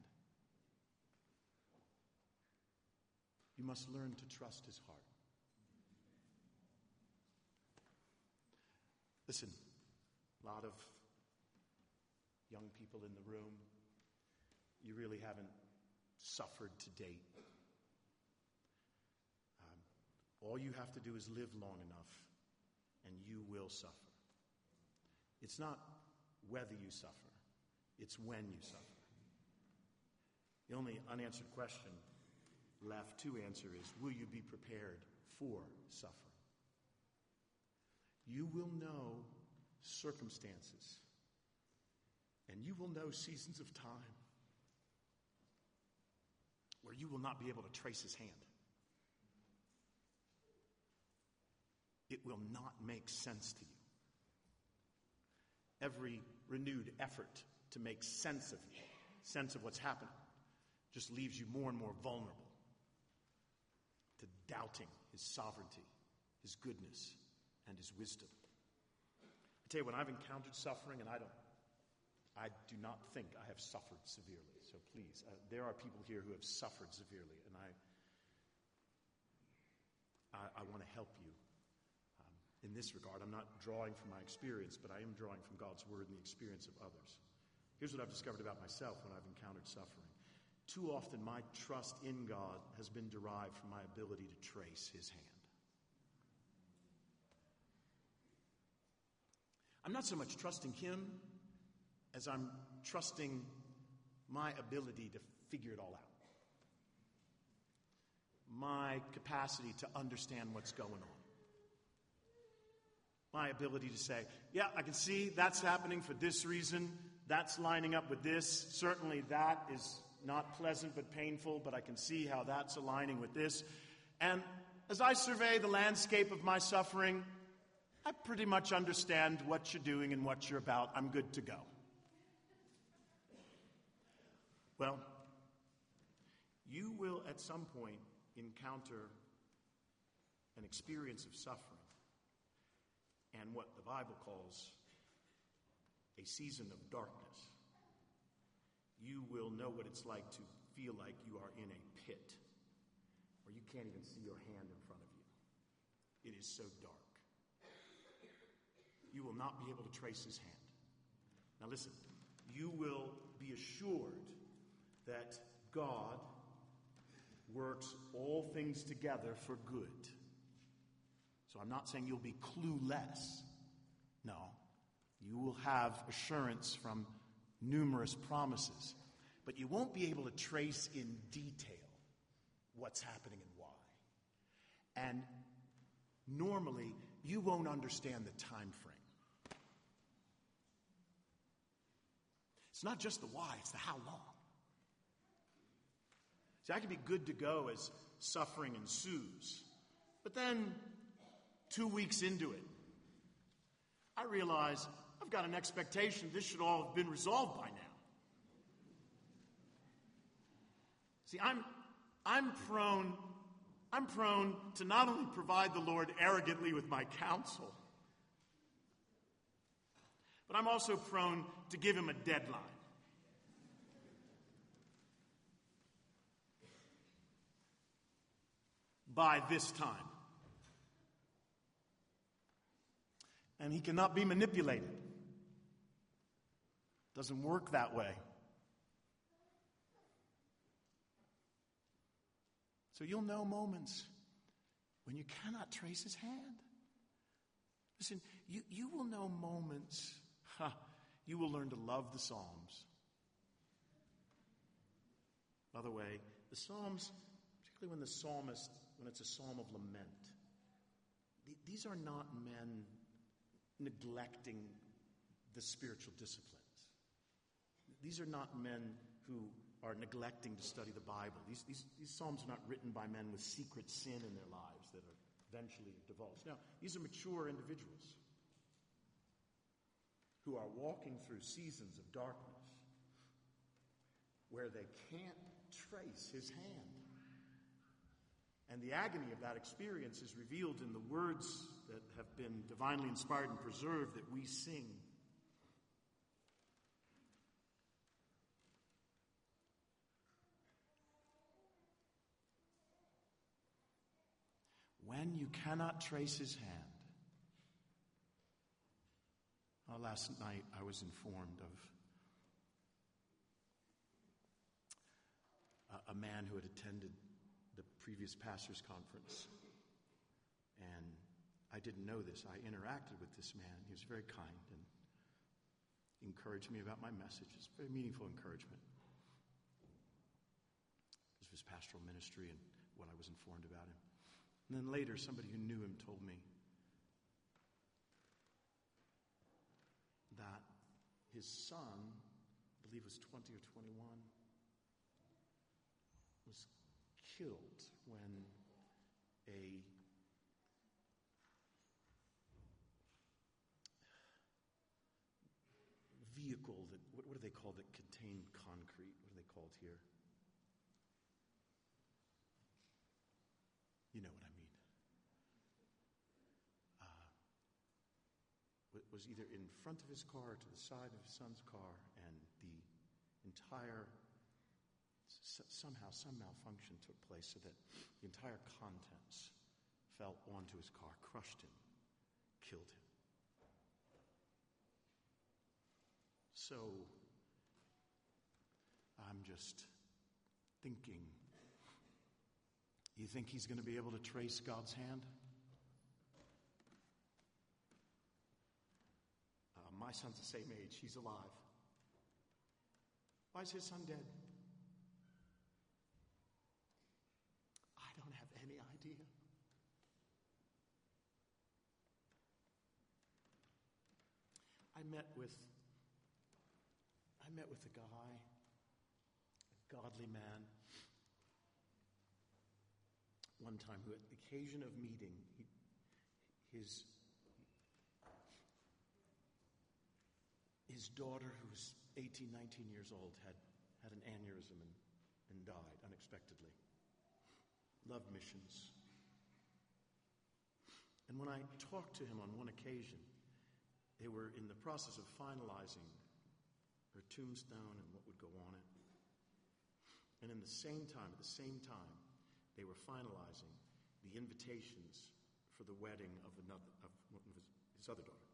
you must learn to trust his heart." Listen, a lot of young people in the room, you really haven't suffered to date. All you have to do is live long enough, and you will suffer. It's not whether you suffer, it's when you suffer. The only unanswered question left to answer is, will you be prepared for suffering? You will know circumstances, and you will know seasons of time where you will not be able to trace his hand. It will not make sense to you. Every renewed effort to make sense of you, sense of what's happening, just leaves you more and more vulnerable to doubting his sovereignty, his goodness, and his wisdom. I tell you, when I've encountered suffering, and I do not think I have suffered severely, so please, there are people here who have suffered severely, and I want to help you. In this regard, I'm not drawing from my experience, but I am drawing from God's word and the experience of others. Here's what I've discovered about myself when I've encountered suffering. Too often, my trust in God has been derived from my ability to trace his hand. I'm not so much trusting him as I'm trusting my ability to figure it all out. My capacity to understand what's going on. My ability to say, yeah, I can see that's happening for this reason. That's lining up with this. Certainly that is not pleasant but painful, but I can see how that's aligning with this. And as I survey the landscape of my suffering, I pretty much understand what you're doing and what you're about. I'm good to go. Well, you will at some point encounter an experience of suffering and what the Bible calls a season of darkness, you will know what it's like to feel like you are in a pit where you can't even see your hand in front of you. It is so dark. You will not be able to trace his hand. Now listen, you will be assured that God works all things together for good. So I'm not saying you'll be clueless. No, you will have assurance from numerous promises, but you won't be able to trace in detail what's happening and why. And normally, you won't understand the time frame. It's not just the why, it's the how long. See, I can be good to go as suffering ensues, but then 2 weeks into it, I realize I've got an expectation this should all have been resolved by now. See, I'm prone to not only provide the Lord arrogantly with my counsel, but I'm also prone to give him a deadline. By this time. And he cannot be manipulated. Doesn't work that way. So you'll know moments when you cannot trace his hand. Listen, you will know moments. You will learn to love the Psalms. By the way, the Psalms, particularly when it's a psalm of lament, these are not men neglecting the spiritual disciplines. These are not men who are neglecting to study the Bible. These psalms are not written by men with secret sin in their lives that are eventually divulged. Now, these are mature individuals who are walking through seasons of darkness where they can't trace his hand. And the agony of that experience is revealed in the words that have been divinely inspired and preserved that we sing. When you cannot trace his hand. Last night I was informed of a man who had attended the previous pastor's conference. And I didn't know this. I interacted with this man. He was very kind and encouraged me about my message. It's very meaningful encouragement. It was his pastoral ministry and what I was informed about him. And then later, somebody who knew him told me that his son, I believe was 20 or 21, was killed when a vehicle that, what do they call that contained concrete? What are they called here? You know what I mean. Was either in front of his car or to the side of his son's car, and the entire, somehow, some malfunction took place so that the entire contents fell onto his car, crushed him, killed him. So, I'm just thinking, you think he's going to be able to trace God's hand? My son's the same age. He's alive. Why is his son dead? I don't have any idea. I met with a guy, a godly man, one time who, at the occasion of meeting, his daughter, who was 18, 19 years old, had an aneurysm and died unexpectedly. loved missions. And when I talked to him on one occasion, they were in the process of finalizing her tombstone and what would go on it. And at the same time, they were finalizing the invitations for the wedding of his other daughter.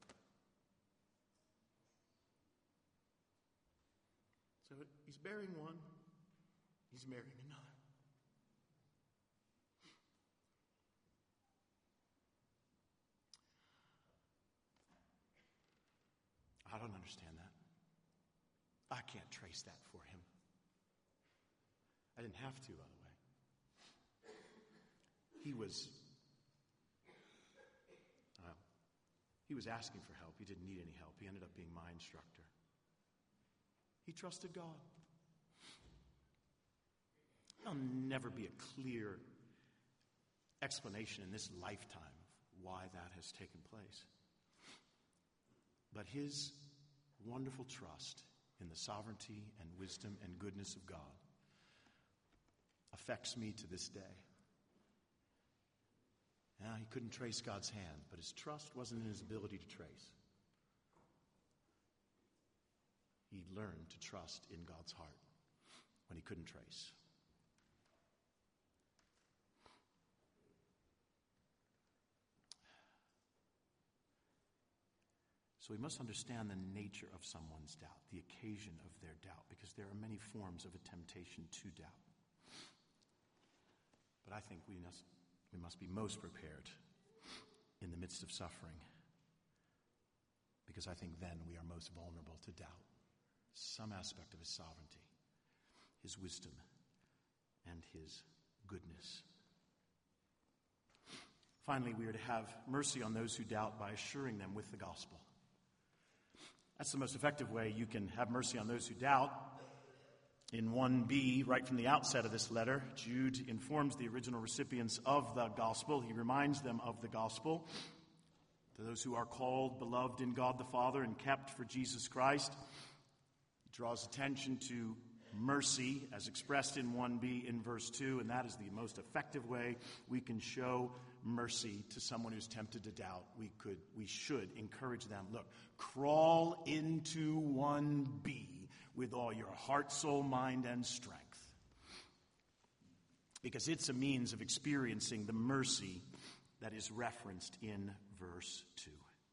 So he's burying one, he's marrying another. I don't understand that. I can't trace that for him. I didn't have to, by the way. He was asking for help. He didn't need any help. He ended up being my instructor. He trusted God. There'll never be a clear explanation in this lifetime of why that has taken place. But his wonderful trust in the sovereignty and wisdom and goodness of God affects me to this day. Now, he couldn't trace God's hand, but his trust wasn't in his ability to trace. He learned to trust in God's heart when he couldn't trace. So we must understand the nature of someone's doubt, the occasion of their doubt, because there are many forms of a temptation to doubt. But I think we must be most prepared in the midst of suffering, because I think then we are most vulnerable to doubt some aspect of his sovereignty, his wisdom, and his goodness. Finally, we are to have mercy on those who doubt by assuring them with the gospel. That's the most effective way you can have mercy on those who doubt. In 1b, right from the outset of this letter, Jude informs the original recipients of the gospel. He reminds them of the gospel. To those who are called, beloved in God the Father, and kept for Jesus Christ, he draws attention to mercy as expressed in 1b in verse 2, and that is the most effective way we can show mercy to someone who's tempted to doubt. We should encourage them. Look, crawl into 1b with all your heart, soul, mind, and strength, because it's a means of experiencing the mercy that is referenced in verse 2.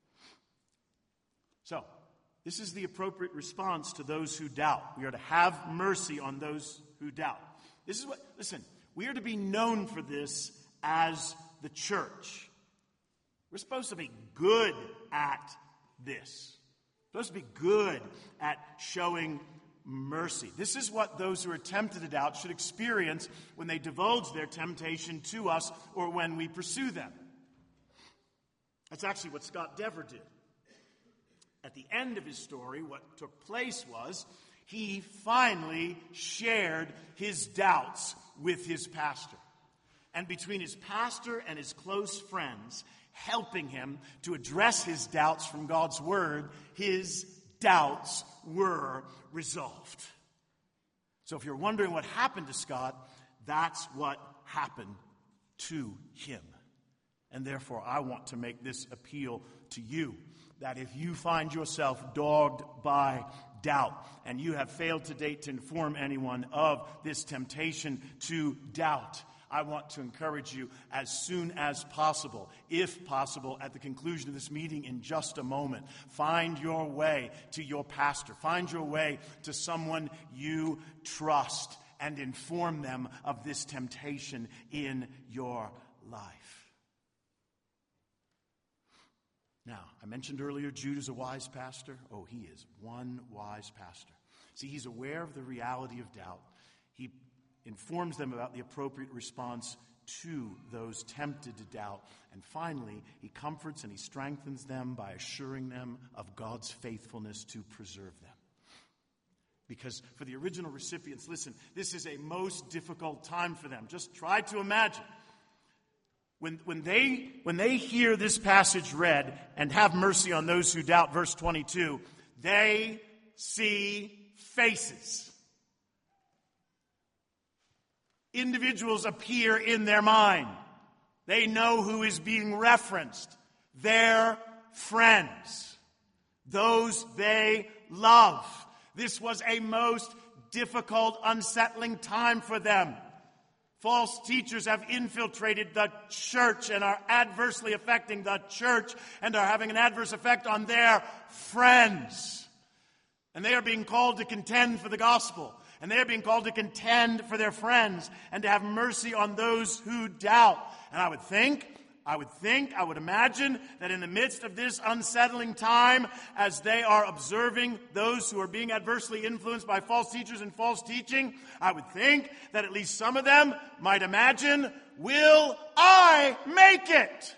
So, this is the appropriate response to those who doubt. We are to have mercy on those who doubt. We are to be known for this as the church. We're supposed to be good at this. We're supposed to be good at showing mercy. This is what those who are tempted to doubt should experience when they divulge their temptation to us or when we pursue them. That's actually what Scott Dever did. At the end of his story, what took place was he finally shared his doubts with his pastor. And between his pastor and his close friends helping him to address his doubts from God's word, his doubts were resolved. So if you're wondering what happened to Scott, that's what happened to him. And therefore, I want to make this appeal to you, that if you find yourself dogged by doubt, and you have failed to date to inform anyone of this temptation to doubt, I want to encourage you as soon as possible, if possible, at the conclusion of this meeting in just a moment, find your way to your pastor. Find your way to someone you trust and inform them of this temptation in your life. Now, I mentioned earlier Jude is a wise pastor. Oh, he is one wise pastor. See, he's aware of the reality of doubt. He informs them about the appropriate response to those tempted to doubt. And finally, he comforts and he strengthens them by assuring them of God's faithfulness to preserve them. Because for the original recipients, listen, this is a most difficult time for them. Just try to imagine. When they hear this passage read, and have mercy on those who doubt, verse 22, they see faces. individuals appear in their mind. They know who is being referenced. Their friends. Those they love. This was a most difficult, unsettling time for them. False teachers have infiltrated the church and are adversely affecting the church and are having an adverse effect on their friends. And they are being called to contend for the gospel. And they are being called to contend for their friends and to have mercy on those who doubt. And I would imagine that in the midst of this unsettling time, as they are observing those who are being adversely influenced by false teachers and false teaching, I would think that at least some of them might imagine, will I make it?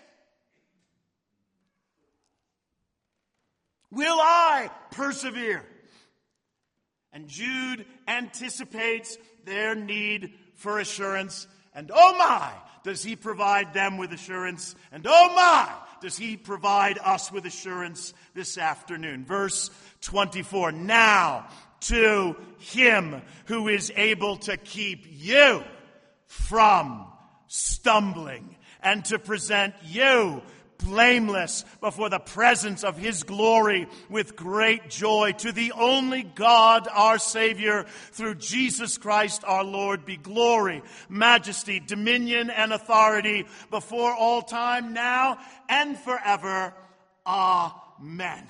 Will I persevere? And Jude anticipates their need for assurance. And oh my, does he provide them with assurance. And oh my, does he provide us with assurance this afternoon. Verse 24, now to him who is able to keep you from stumbling and to present you blameless before the presence of his glory with great joy. To the only God, our Savior, through Jesus Christ our Lord, be glory, majesty, dominion, and authority before all time, now and forever. Amen.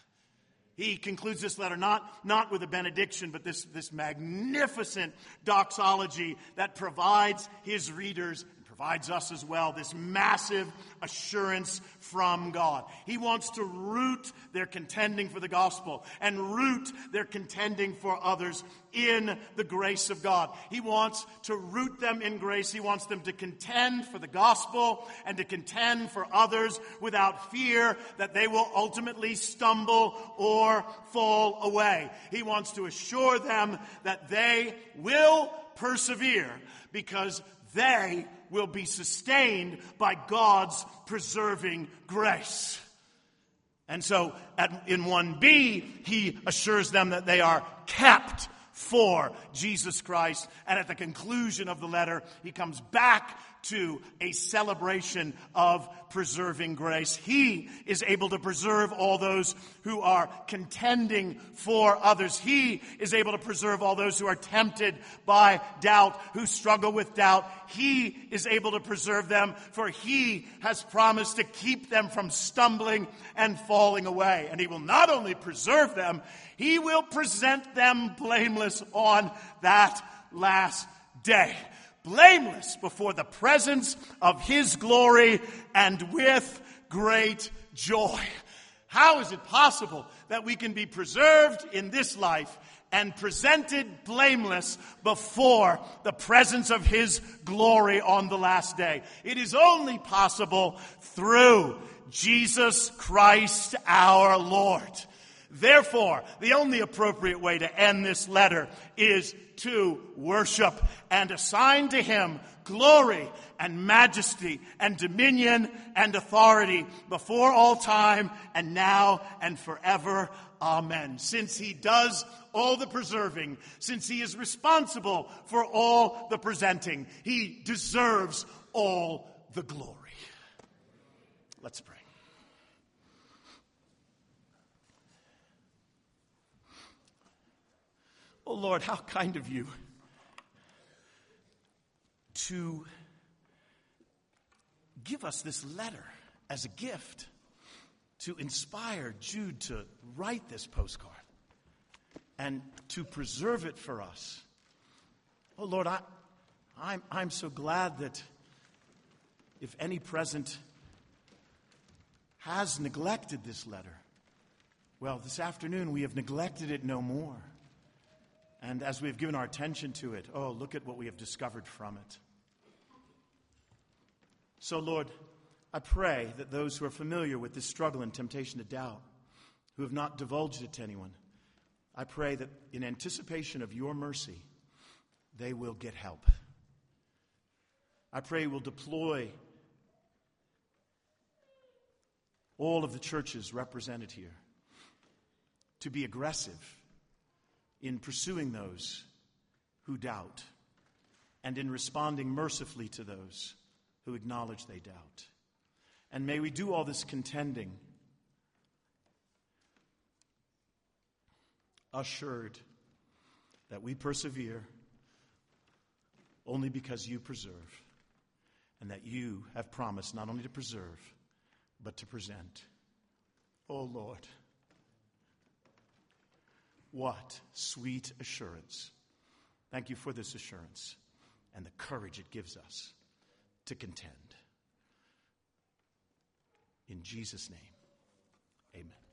He concludes this letter not with a benediction, but this magnificent doxology that provides his readers, provides us as well, this massive assurance from God. He wants to root their contending for the gospel and root their contending for others in the grace of God. He wants to root them in grace. He wants them to contend for the gospel and to contend for others without fear that they will ultimately stumble or fall away. He wants to assure them that they will persevere because they will be sustained by God's preserving grace. And so in 1b, he assures them that they are kept for Jesus Christ. And at the conclusion of the letter, he comes back to a celebration of preserving grace. He is able to preserve all those who are contending for others. He is able to preserve all those who are tempted by doubt, who struggle with doubt. He is able to preserve them, for he has promised to keep them from stumbling and falling away. And he will not only preserve them, he will present them blameless on that last day. Blameless before the presence of his glory and with great joy. How is it possible that we can be preserved in this life and presented blameless before the presence of his glory on the last day? It is only possible through Jesus Christ our Lord. Therefore, the only appropriate way to end this letter is to worship and assign to him glory and majesty and dominion and authority before all time and now and forever. Amen. Since he does all the preserving, since he is responsible for all the presenting, he deserves all the glory. Let's pray. Oh Lord, how kind of you to give us this letter as a gift, to inspire Jude to write this postcard and to preserve it for us. Oh Lord, I'm so glad that if any present has neglected this letter, well, this afternoon we have neglected it no more. And as we have given our attention to it, oh, look at what we have discovered from it. So, Lord, I pray that those who are familiar with this struggle and temptation to doubt, who have not divulged it to anyone, I pray that in anticipation of your mercy, they will get help. I pray you will deploy all of the churches represented here to be aggressive in pursuing those who doubt and in responding mercifully to those who acknowledge they doubt. And may we do all this contending, assured that we persevere only because you preserve, and that you have promised not only to preserve, but to present. Oh Lord, what sweet assurance. Thank you for this assurance and the courage it gives us to contend. In Jesus' name, amen.